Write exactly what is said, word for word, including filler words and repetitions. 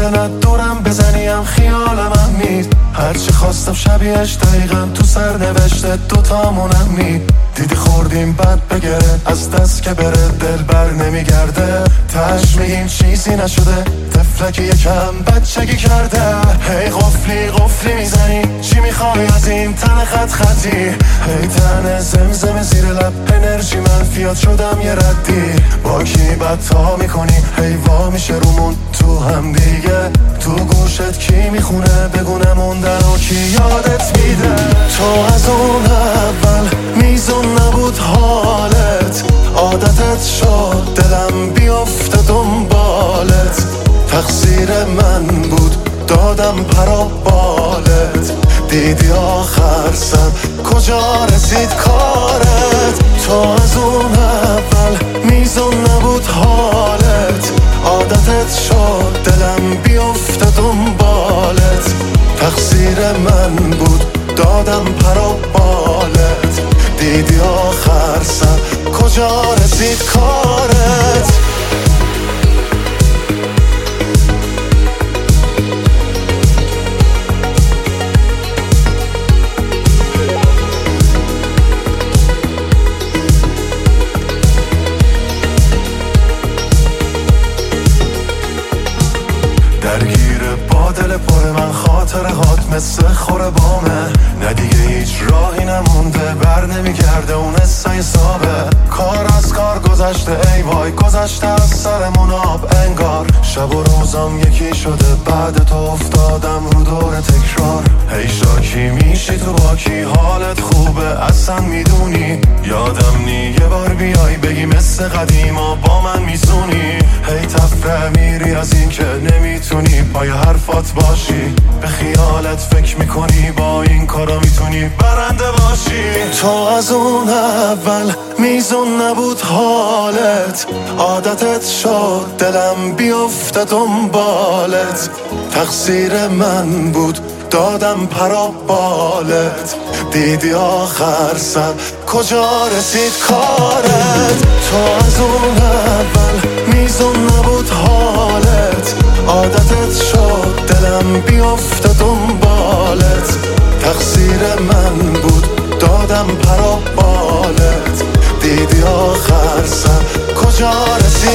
نداره، نه دورم بزنیم خیالم هم نید. هرچی خواستم شبیهش دقیقا تو سر نوشته دوتامونم نید. دیدی خوردیم بد بگره، از دست که بره دل بر نمیگرده. تش میگیم چیزی نشده، طفلکی یکم بچگی کرده. هی قفلی قفلی میزنی، چی میخوای از این تن خط خطی؟ هی تن زمزم زیر لب، انرژی منفیات شدم یه ردی. با کی بدتا میکنی، هی وا میشه رومون تو هم دیگه. تو گوشت کی میخونه، بگونه موندن و کی یادت میده. تو از اون اول میزون نبود حالت، عادتت شد دلم بیفته دنبالت. تقصیر من بود دادم پرا بالت، دیدی آخر سر کجا رسید کارت. تو از اون اول میزون نبود حالت، عادتت شد دلم بیفته دنبالت. تقصیر من بود دادم پرا بالت، دیدی آخر سر کجا رسید کارت. درگیر با دل پر من خاطره هات مثل خوره بامه. نه دیگه هیچ راهی نمونده، بر نمیگرده اون حسای سابه. کار از کار گذشته، ای وای گذشته از سرمون آب انگار. شب و روزم یکی شده، بعد تو افتادم رو دور تکرار. هی شاکی میشی تو با کی، حالت خوبه اصلا میدونی. یادم نی یه بار بیای بگی مثل قدیما با من میزونی. هی تفره میری از این که نمیتونی پای حرفات باشی. به خیالت فکر میکنی با این کارا میتونی برنده باشی. تو از اون اول میزون نبود حالت، عادتت شد دلم بیفته دنبالت. تقصیر من بود دادم پرا بالت، دیدی آخر سر کجا رسید کارت. تو از اون اول میزون نبود حالت، عادتت شد دلم بیفته دنبالت. تقصیر من بود دادم پرا بالت، دیدی آخر سر کجا رسید